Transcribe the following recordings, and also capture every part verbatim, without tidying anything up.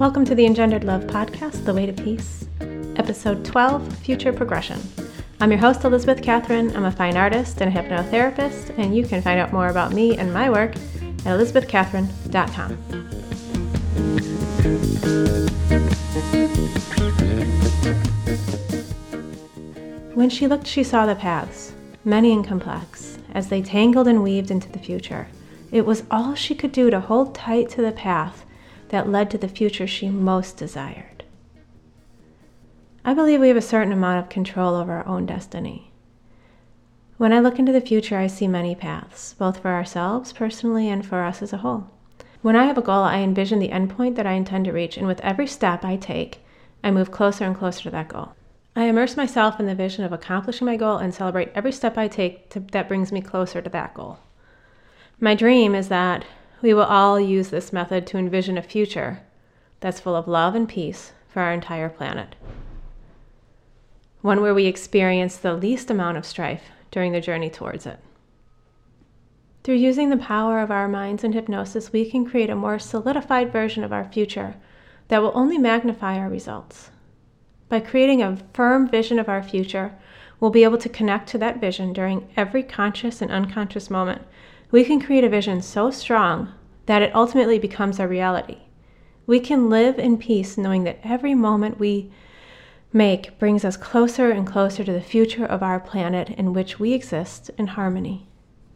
Welcome to the Engendered Love Podcast, The Way to Peace, Episode twelve, Future Progression. I'm your host, Elizabeth Catherine. I'm a fine artist and a hypnotherapist, and you can find out more about me and my work at elizabeth catherine dot com. When she looked, she saw the paths, many and complex, as they tangled and weaved into the future. It was all she could do to hold tight to the path that led to the future she most desired. I believe we have a certain amount of control over our own destiny. When I look into the future, I see many paths, both for ourselves personally and for us as a whole. When I have a goal, I envision the endpoint that I intend to reach, and with every step I take, I move closer and closer to that goal. I immerse myself in the vision of accomplishing my goal and celebrate every step I take to, that brings me closer to that goal. My dream is that we will all use this method to envision a future that's full of love and peace for our entire planet. One where we experience the least amount of strife during the journey towards it. Through using the power of our minds and hypnosis, we can create a more solidified version of our future that will only magnify our results. By creating a firm vision of our future, we'll be able to connect to that vision during every conscious and unconscious moment. We can create a vision so strong that it ultimately becomes our reality. We can live in peace knowing that every moment we make brings us closer and closer to the future of our planet in which we exist in harmony.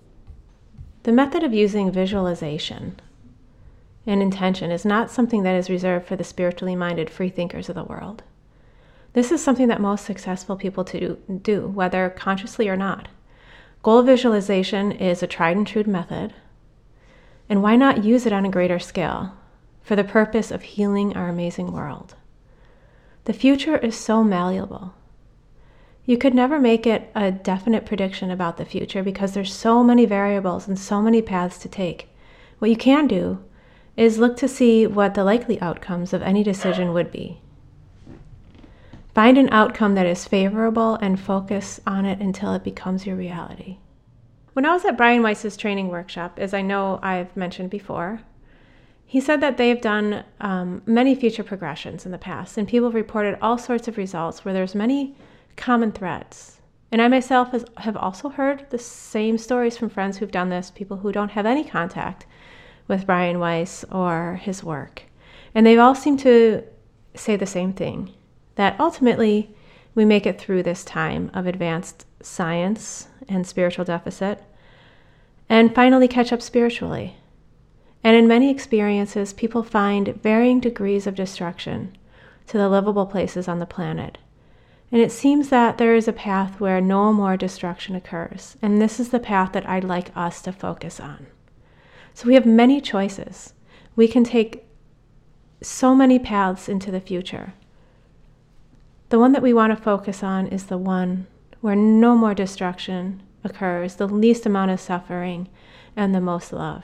The method of using visualization and intention is not something that is reserved for the spiritually minded free thinkers of the world. This is something that most successful people to do, whether consciously or not. Goal visualization is a tried and true method, and why not use it on a greater scale for the purpose of healing our amazing world? The future is so malleable. You could never make it a definite prediction about the future because there's so many variables and so many paths to take. What you can do is look to see what the likely outcomes of any decision would be. Find an outcome that is favorable and focus on it until it becomes your reality. When I was at Brian Weiss's training workshop, as I know I've mentioned before, he said that they've done um, many future progressions in the past, and people have reported all sorts of results where there's many common threads. And I myself has, have also heard the same stories from friends who've done this, people who don't have any contact with Brian Weiss or his work. And they all seem to say the same thing, that ultimately we make it through this time of advanced science and spiritual deficit and finally catch up spiritually. And in many experiences, people find varying degrees of destruction to the livable places on the planet. And it seems that there is a path where no more destruction occurs. And this is the path that I'd like us to focus on. So we have many choices. We can take so many paths into the future. The one that we want to focus on is the one where no more destruction occurs, the least amount of suffering, and the most love.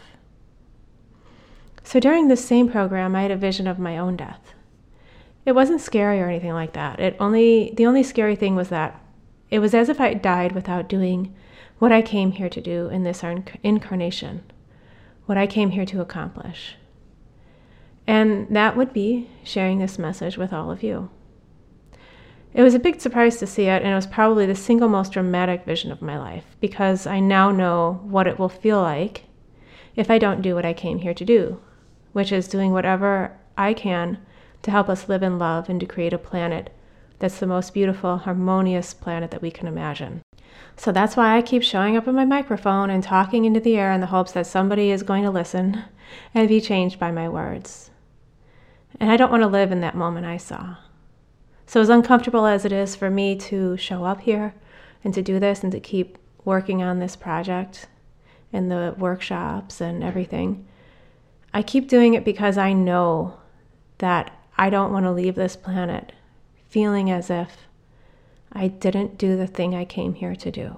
So during this same program, I had a vision of my own death. It wasn't scary or anything like that. It only the only scary thing was that it was as if I died without doing what I came here to do in this incarnation, what I came here to accomplish. And that would be sharing this message with all of you. It was a big surprise to see it, and it was probably the single most dramatic vision of my life, because I now know what it will feel like if I don't do what I came here to do, which is doing whatever I can to help us live in love and to create a planet that's the most beautiful, harmonious planet that we can imagine. So that's why I keep showing up on my microphone and talking into the air in the hopes that somebody is going to listen and be changed by my words. And I don't want to live in that moment I saw. So as uncomfortable as it is for me to show up here and to do this and to keep working on this project and the workshops and everything, I keep doing it because I know that I don't want to leave this planet feeling as if I didn't do the thing I came here to do.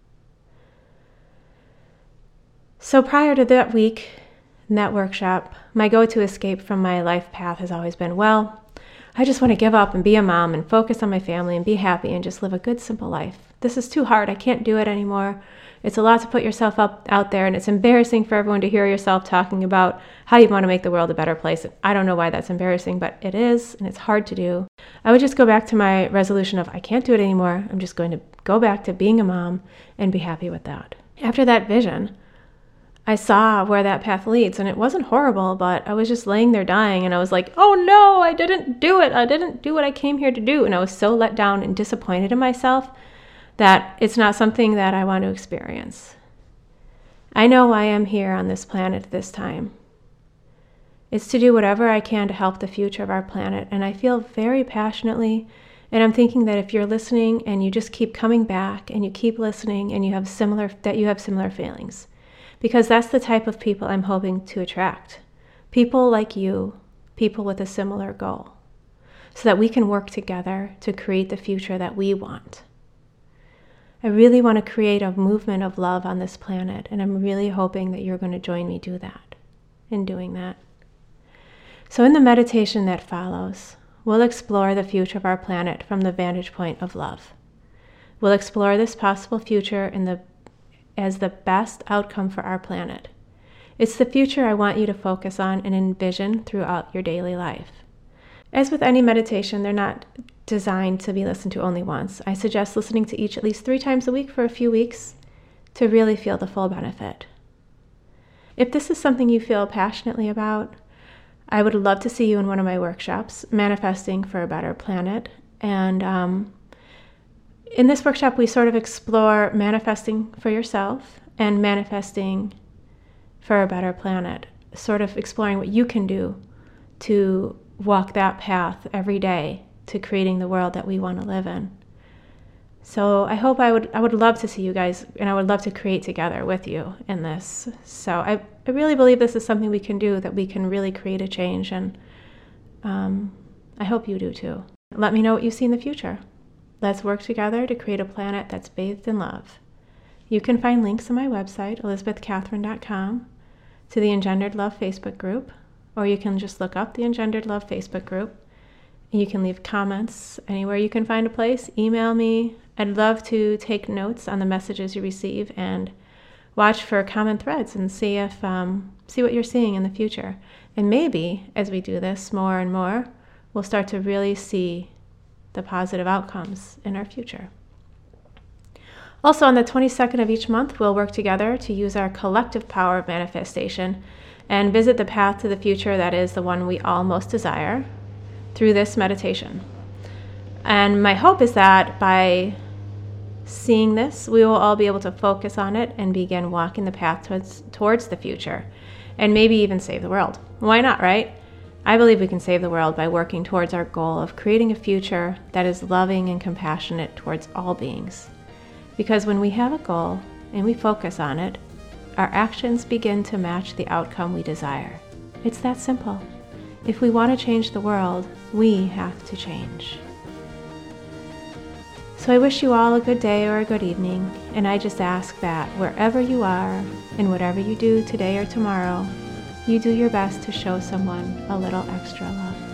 So prior to that week in that workshop, my go-to escape from my life path has always been, well, I just want to give up and be a mom and focus on my family and be happy and just live a good, simple life. this is too hard. I can't do it anymore. It's a lot to put yourself up out there, and it's embarrassing for everyone to hear yourself talking about how you want to make the world a better place. I don't know why that's embarrassing, but it is, and it's hard to do. I would just go back to my resolution of I can't do it anymore. I'm just going to go back to being a mom and be happy with that. After that vision, I saw where that path leads, and it wasn't horrible, but I was just laying there dying, and I was like, oh no, I didn't do it. I didn't do what I came here to do. And I was so let down and disappointed in myself that it's not something that I want to experience. I know why I'm here on this planet this time. It's to do whatever I can to help the future of our planet, and I feel very passionately, and I'm thinking that if you're listening and you just keep coming back and you keep listening and you have similar, that you have similar feelings. Because that's the type of people I'm hoping to attract. People like you, people with a similar goal, so that we can work together to create the future that we want. I really want to create a movement of love on this planet, and I'm really hoping that you're going to join me do that, in doing that. So in the meditation that follows, we'll explore the future of our planet from the vantage point of love. We'll explore this possible future in the as the best outcome for our planet. It's the future I want you to focus on and envision throughout your daily life. As with any meditation, they're not designed to be listened to only once. I suggest listening to each at least three times a week for a few weeks to really feel the full benefit. If this is something you feel passionately about, I would love to see you in one of my workshops, Manifesting for a Better Planet. And um, in this workshop, we sort of explore manifesting for yourself and manifesting for a better planet, sort of exploring what you can do to walk that path every day to creating the world that we want to live in. So I hope I would I would love to see you guys, and I would love to create together with you in this. So I, I really believe this is something we can do, that we can really create a change, and um, I hope you do too. Let me know what you see in the future. Let's work together to create a planet that's bathed in love. You can find links on my website, elizabeth catherine dot com, to the Engendered Love Facebook group, or you can just look up the Engendered Love Facebook group, and you can leave comments anywhere you can find a place. Email me. I'd love to take notes on the messages you receive and watch for common threads and see if um, see what you're seeing in the future. And maybe as we do this more and more, we'll start to really see the positive outcomes in our future. Also, on the twenty-second of each month, we'll work together to use our collective power of manifestation and visit the path to the future that is the one we all most desire through this meditation. And my hope is that by seeing this, we will all be able to focus on it and begin walking the path towards, towards the future, and maybe even save the world. Why not, right? I believe we can save the world by working towards our goal of creating a future that is loving and compassionate towards all beings. Because when we have a goal and we focus on it, our actions begin to match the outcome we desire. It's that simple. If we want to change the world, we have to change. So I wish you all a good day or a good evening, and I just ask that wherever you are and whatever you do today or tomorrow, you do your best to show someone a little extra love.